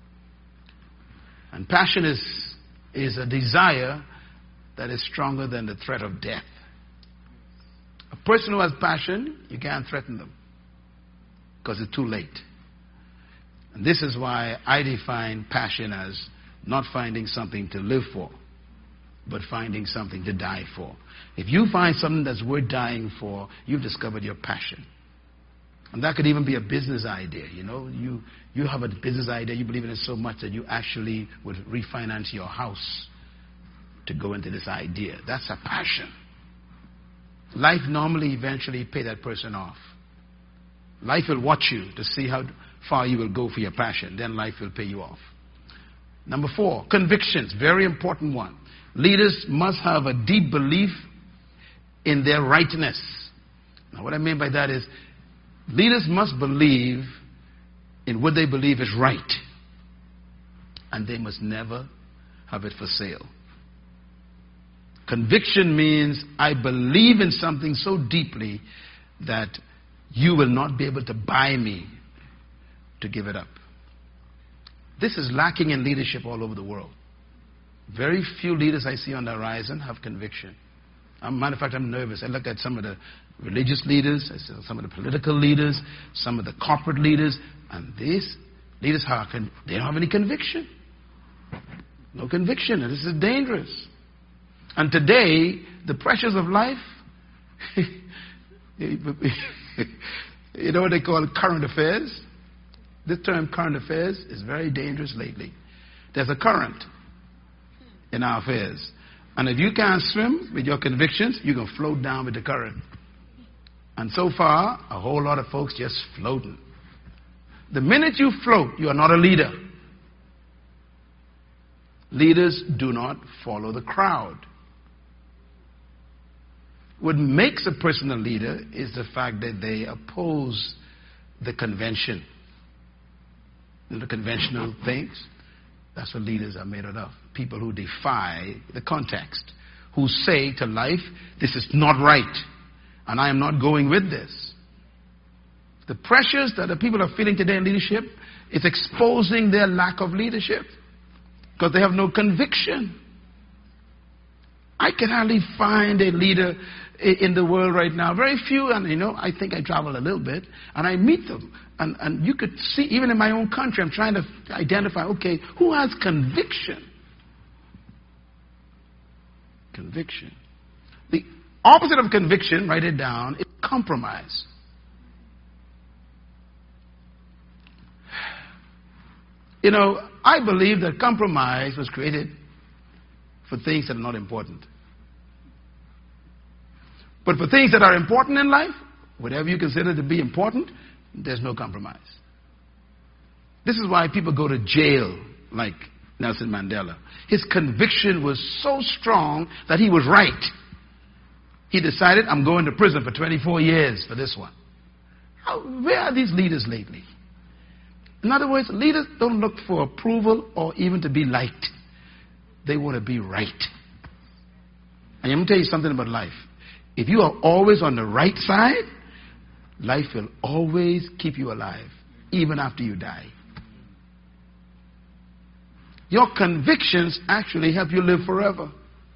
And passion is, is a desire that is stronger than the threat of death. A person who has passion, you can't threaten them because it's too late. And this is why I define passion as not finding something to live for, but finding something to die for. If you find something that's worth dying for, you've discovered your passion. And that could even be a business idea. You know, you, you have a business idea, you believe in it so much that you actually would refinance your house to go into this idea. That's a passion. Life normally eventually pay that person off. Life will watch you to see how far you will go for your passion. Then life will pay you off. Number four, convictions. Very important one. Leaders must have a deep belief in their rightness. Now what I mean by that is leaders must believe in what they believe is right. And they must never have it for sale. Conviction means I believe in something so deeply that you will not be able to buy me to give it up. This is lacking in leadership all over the world. Very few leaders I see on the horizon have conviction. As a matter of fact, I'm nervous. I look at some of the religious leaders, I see some of the political leaders, some of the corporate leaders, and these leaders, how can, they don't have any conviction. No conviction, and this is dangerous. And today, the pressures of life, you know what they call current affairs? This term current affairs is very dangerous lately. There's a current in our affairs. And if you can't swim with your convictions, you can float down with the current. And so far, a whole lot of folks just floating. The minute you float, you are not a leader. Leaders do not follow the crowd. What makes a person a leader is the fact that they oppose the convention. The conventional things. That's what leaders are made out of. People who defy the context. Who say to life, this is not right. And I am not going with this. The pressures that the people are feeling today in leadership is exposing their lack of leadership. Because they have no conviction. I can hardly find a leader in the world right now. Very few, and you know, I think I travel a little bit, and I meet them. And, and you could see, even in my own country, I'm trying to identify, okay, who has conviction? Conviction. The opposite of conviction, write it down, is compromise. You know, I believe that compromise was created for things that are not important. But for things that are important in life, whatever you consider to be important, there's no compromise. This is why people go to jail like Nelson Mandela. His conviction was so strong that he was right. He decided, I'm going to prison for twenty-four years for this one. How, where are these leaders lately? In other words, leaders don't look for approval or even to be liked. They want to be right. And I'm going to tell you something about life. If you are always on the right side, life will always keep you alive, even after you die. Your convictions actually help you live forever.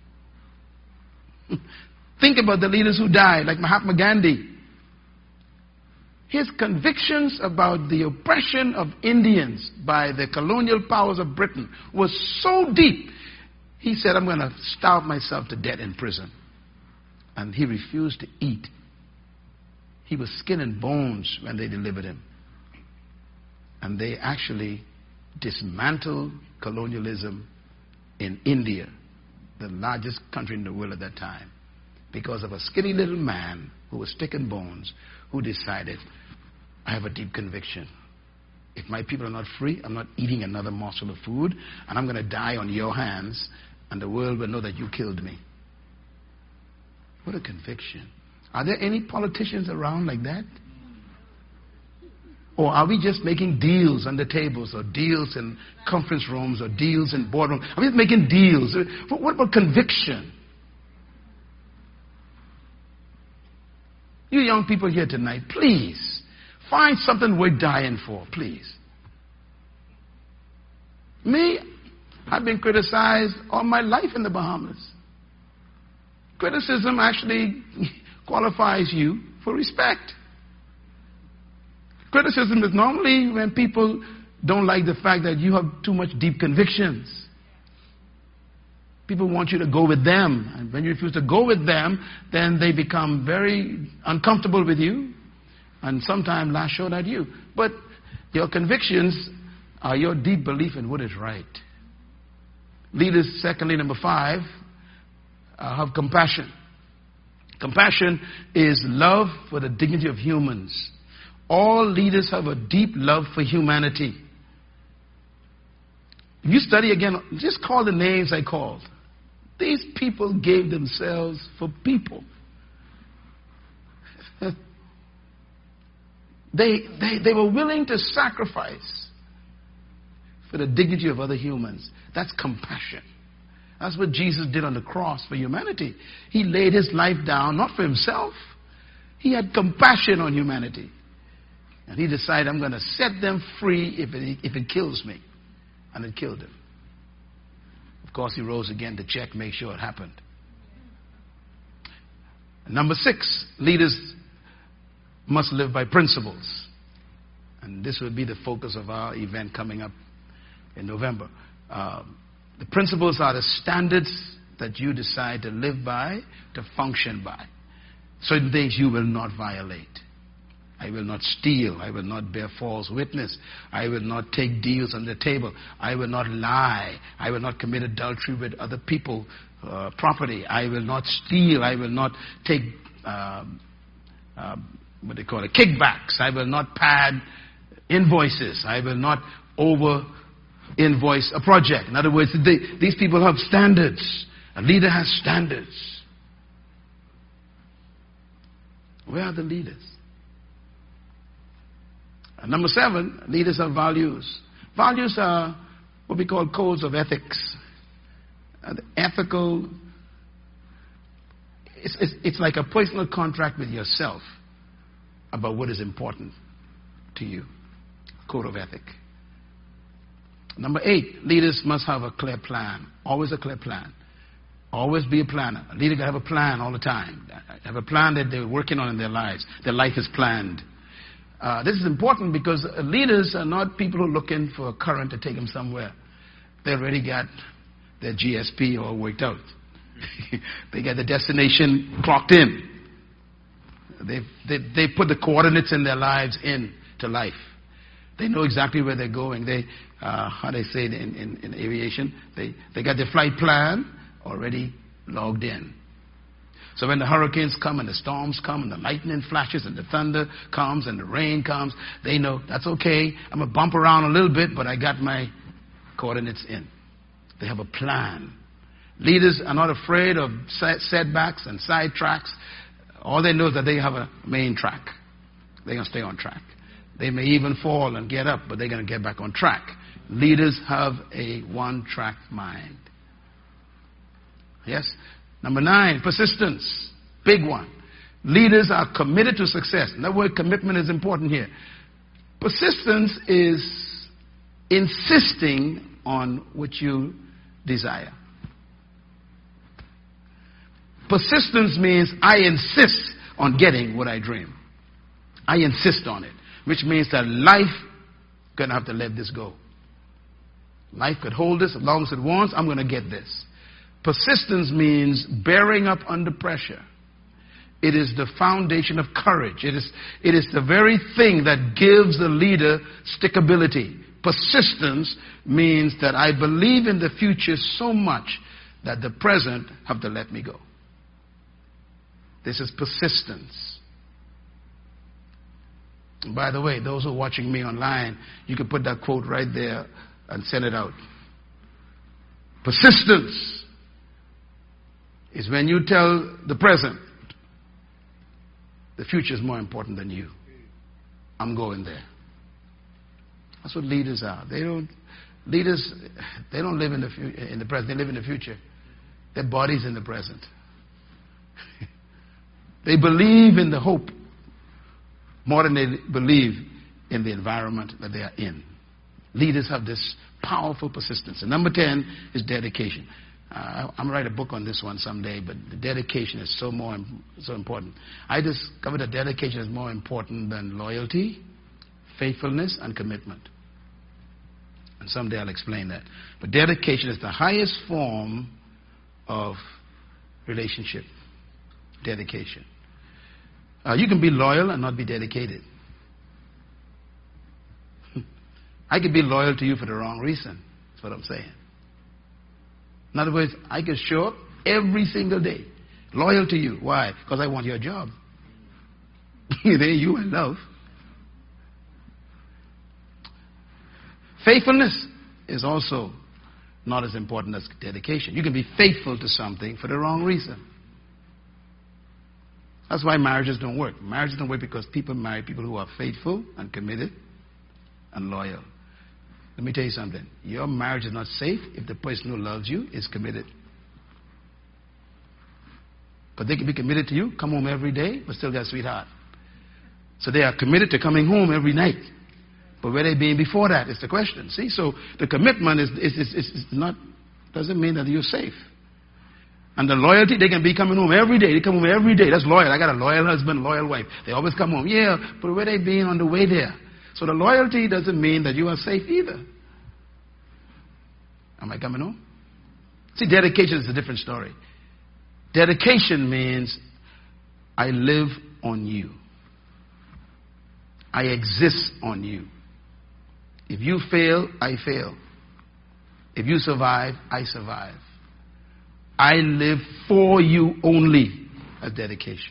Think about the leaders who died, like Mahatma Gandhi. His convictions about the oppression of Indians by the colonial powers of Britain was so deep. He said, I'm going to starve myself to death in prison. And he refused to eat. He was skin and bones when they delivered him. And they actually dismantled colonialism in India, the largest country in the world at that time, because of a skinny little man who was stick and bones, who decided, I have a deep conviction. If my people are not free, I'm not eating another morsel of food, and I'm going to die on your hands, and the world will know that you killed me. What a conviction. Are there any politicians around like that? Or are we just making deals under tables, or deals in conference rooms, or deals in boardrooms? Are we just making deals? What about conviction? You young people here tonight, please, find something worth dying for, please. Me, I've been criticized all my life in the Bahamas. Criticism actually qualifies you for respect. Criticism is normally when people don't like the fact that you have too much deep convictions. People want you to go with them. And when you refuse to go with them, then they become very uncomfortable with you and sometimes lash out at you. But your convictions are your deep belief in what is right. Leaders, secondly, number five, uh, have compassion. Compassion is love for the dignity of humans. All leaders have a deep love for humanity. If you study again, just call the names I called. These people gave themselves for people. they, they, they were willing to sacrifice for the dignity of other humans. That's compassion. That's what Jesus did on the cross for humanity. He laid his life down, not for himself. He had compassion on humanity. And he decided, I'm going to set them free if it, if it kills me. And it killed him. Of course, he rose again to check, make sure it happened. Number six, leaders must live by principles. And this will be the focus of our event coming up in November. Uh, the principles are the standards that you decide to live by, to function by. Certain things you will not violate. I will not steal. I will not bear false witness. I will not take deals on the table. I will not lie. I will not commit adultery with other people's uh, property. I will not steal. I will not take, uh, uh, what they call it, kickbacks. I will not pad invoices. I will not over invoice a project. In other words, they, these people have standards. A leader has standards. Where are the leaders? And number seven, leaders have values. Values are what we call codes of ethics. Uh, the ethical, it's, it's, it's like a personal contract with yourself about what is important to you. Code of ethic. Number eight, leaders must have a clear plan. Always a clear plan. Always be a planner. A leader can have a plan all the time. Have a plan that they're working on in their lives. Their life is planned. Uh, this is important because leaders are not people who are looking for a current to take them somewhere. They already got their G S P all worked out. They got the destination clocked in. They they they put the coordinates in their lives into life. They know exactly where they're going. They uh, how they say it in, in, in aviation. They they got their flight plan already logged in. So when the hurricanes come and the storms come and the lightning flashes and the thunder comes and the rain comes, they know that's okay. I'm going to bump around a little bit, but I got my coordinates in. They have a plan. Leaders are not afraid of setbacks and side tracks. All they know is that they have a main track. They're going to stay on track. They may even fall and get up, but they're going to get back on track. Leaders have a one-track mind. Yes? Number nine, persistence. Big one. Leaders are committed to success. That word commitment is important here. Persistence is insisting on what you desire. Persistence means I insist on getting what I dream. I insist on it, which means that life going to have to let this go. Life could hold this as long as it wants. I'm going to get this. Persistence means bearing up under pressure. It is the foundation of courage. It is, it is the very thing that gives the leader stickability. Persistence means that I believe in the future so much that the present have to let me go. This is persistence. And by the way, those who are watching me online, you can put that quote right there and send it out. Persistence is when you tell the present, the future is more important than you. I'm going there. That's what leaders are. They don't, leaders, they don't live in the, in the present. They live in the future. Their body's in the present. They believe in the hope more than they believe in the environment that they are in. Leaders have this powerful persistence. And number ten is dedication. Uh, I'm going to write a book on this one someday, but the dedication is so more so important. I discovered that dedication is more important than loyalty, faithfulness, and commitment. And someday I'll explain that. But dedication is the highest form of relationship. Dedication. Uh, you can be loyal and not be dedicated. I could be loyal to you for the wrong reason. That's what I'm saying. In other words, I could show up every single day, loyal to you. Why? Because I want your job. There you in love. Faithfulness is also not as important as dedication. You can be faithful to something for the wrong reason. That's why marriages don't work. Marriages don't work because people marry people who are faithful and committed and loyal. Let me tell you something. Your marriage is not safe if the person who loves you is committed. Because they can be committed to you, come home every day, but still got a sweetheart. So they are committed to coming home every night. But where they been before that is the question. See, so the commitment is, is, is, is not, doesn't mean that you're safe. And the loyalty, they can be coming home every day. They come home every day. That's loyal. I got a loyal husband, loyal wife. They always come home. Yeah, but where they been on the way there? So the loyalty doesn't mean that you are safe either. Am I coming home? See, dedication is a different story. Dedication means I live on you. I exist on you. If you fail, I fail. If you survive, I survive. I live for you only as dedication.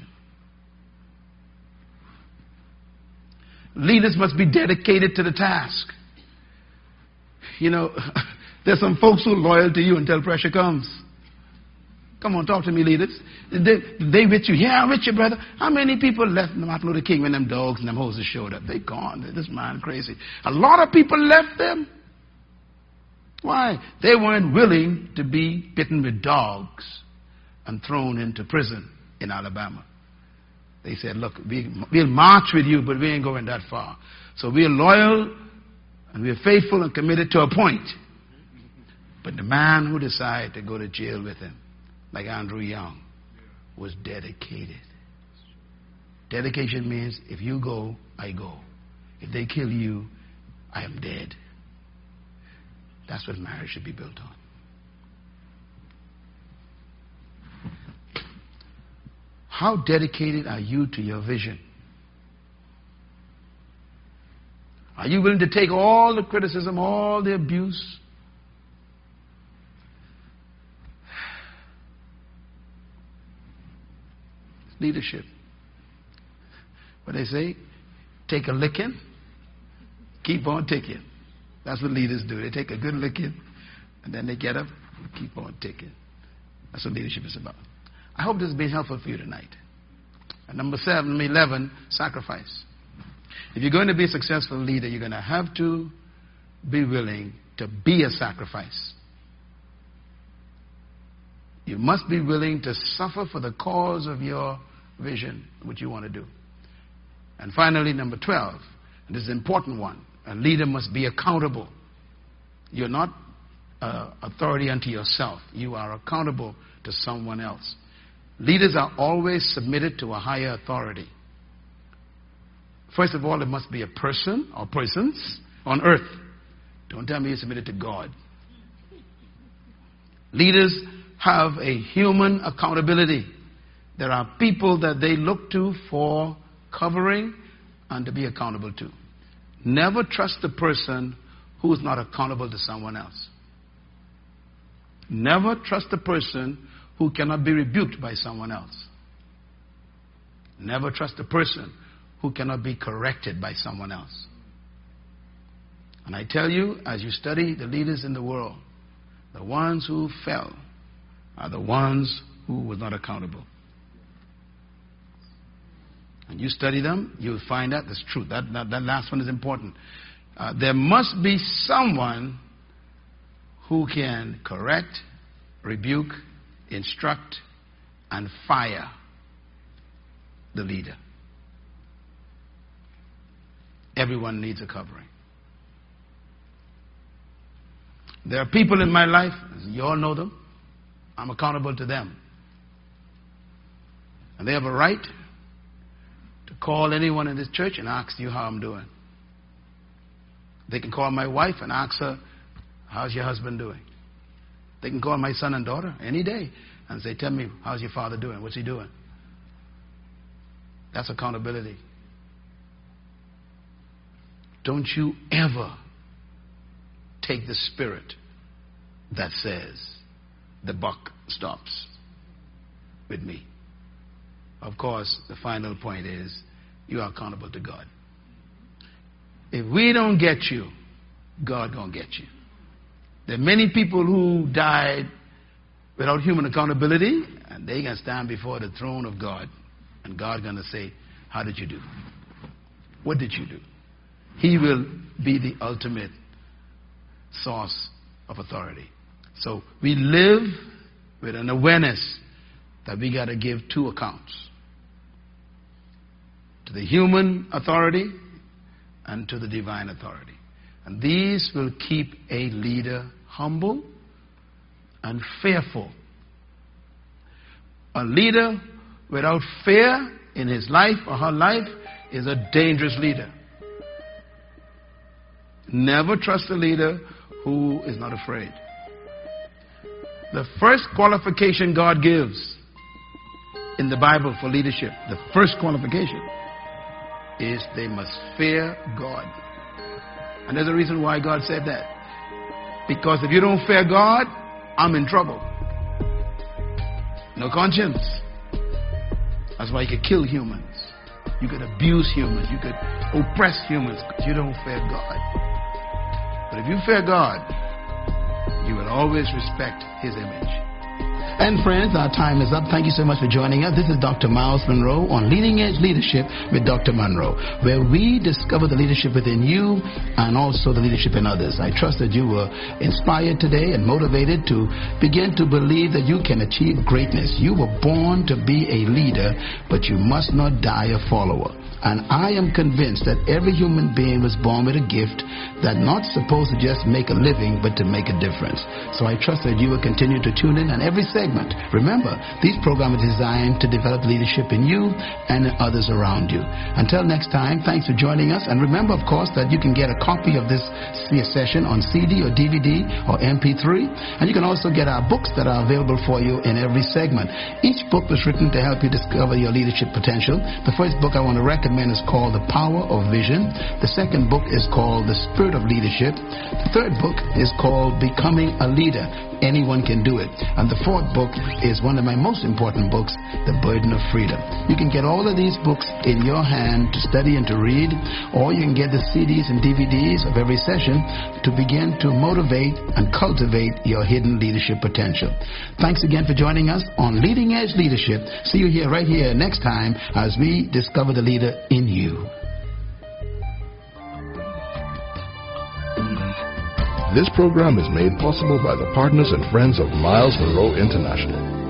Leaders must be dedicated to the task. You know, there's some folks who are loyal to you until pressure comes. Come on, talk to me, leaders. They, they with you. Yeah, I'm with you, brother. How many people left Martin Luther King when them dogs and them hoses showed up? They gone. This man crazy. A lot of people left them. Why? They weren't willing to be bitten with dogs and thrown into prison in Alabama. They said, look, we, we'll march with you, but we ain't going that far. So we're loyal and we're faithful and committed to a point. But the man who decided to go to jail with him, like Andrew Young, was dedicated. Dedication means if you go, I go. If they kill you, I am dead. That's what marriage should be built on. How dedicated are you to your vision? Are you willing to take all the criticism, all the abuse? Leadership. What they say? Take a licking, keep on ticking. That's what leaders do. They take a good licking, and then they get up and keep on ticking. That's what leadership is about. I hope this has been helpful for you tonight. And number seven, eleven, sacrifice. If you're going to be a successful leader, you're going to have to be willing to be a sacrifice. You must be willing to suffer for the cause of your vision, what you want to do. And finally, number twelve, and this is an important one, a leader must be accountable. You're not uh, authority unto yourself. You are accountable to someone else. Leaders are always submitted to a higher authority. First of all, it must be a person or persons on earth. Don't tell me you're submitted to God. Leaders have a human accountability. There are people that they look to for covering and to be accountable to. Never trust a person who is not accountable to someone else. Never trust a person who cannot be rebuked by someone else. Never trust a person who cannot be corrected by someone else. And I tell you, as you study the leaders in the world, the ones who fell are the ones who were not accountable. And you study them, you'll find out that's true. That, that, that last one is important. Uh, there must be someone who can correct, rebuke, instruct, and fire the leader. Everyone needs a covering. There are people in my life, you all know them, I'm accountable to them. And they have a right to call anyone in this church and ask you how I'm doing. They can call my wife and ask her, how's your husband doing? They can call my son and daughter any day and say, tell me, how's your father doing? What's he doing? That's accountability. Don't you ever take the spirit that says the buck stops with me. Of course, the final point is you are accountable to God. If we don't get you, God gonna get you. There are many people who died without human accountability, and they can stand before the throne of God, and God gonna say, how did you do? What did you do? He will be the ultimate source of authority. So we live with an awareness that we got to give two accounts. To the human authority and to the divine authority. And these will keep a leader humble and fearful. A leader without fear in his life or her life is a dangerous leader. Never trust a leader who is not afraid. The first qualification God gives in the Bible for leadership, the first qualification is they must fear God. And there's a reason why God said that. Because if you don't fear God, I'm in trouble. No conscience. That's why you could kill humans. You could abuse humans. You could oppress humans because you don't fear God. But if you fear God, you will always respect His image. And friends, our time is up. Thank you so much for joining us. This is Doctor Myles Munroe on Leading Edge Leadership with Doctor Munroe, where we discover the leadership within you and also the leadership in others. I trust that you were inspired today and motivated to begin to believe that you can achieve greatness. You were born to be a leader, but you must not die a follower. And I am convinced that every human being was born with a gift that not supposed to just make a living, but to make a difference. So I trust that you will continue to tune in on every segment. Remember, these programs are designed to develop leadership in you and in others around you. Until next time, thanks for joining us. And remember, of course, that you can get a copy of this session on C D or D V D or M P three. And you can also get our books that are available for you in every segment. Each book was written to help you discover your leadership potential. The first book I want to recommend is called The Power of Vision. The second book is called The Spirit of Leadership. The third book is called Becoming a Leader. Anyone can do it. And the fourth book is one of my most important books, The Burden of Freedom. You can get all of these books in your hand to study and to read, or you can get the C Ds and D V Ds of every session to begin to motivate and cultivate your hidden leadership potential. Thanks again for joining us on Leading Edge Leadership. See you here, right here, next time as we discover the leader in you. This program is made possible by the partners and friends of Myles Munroe International.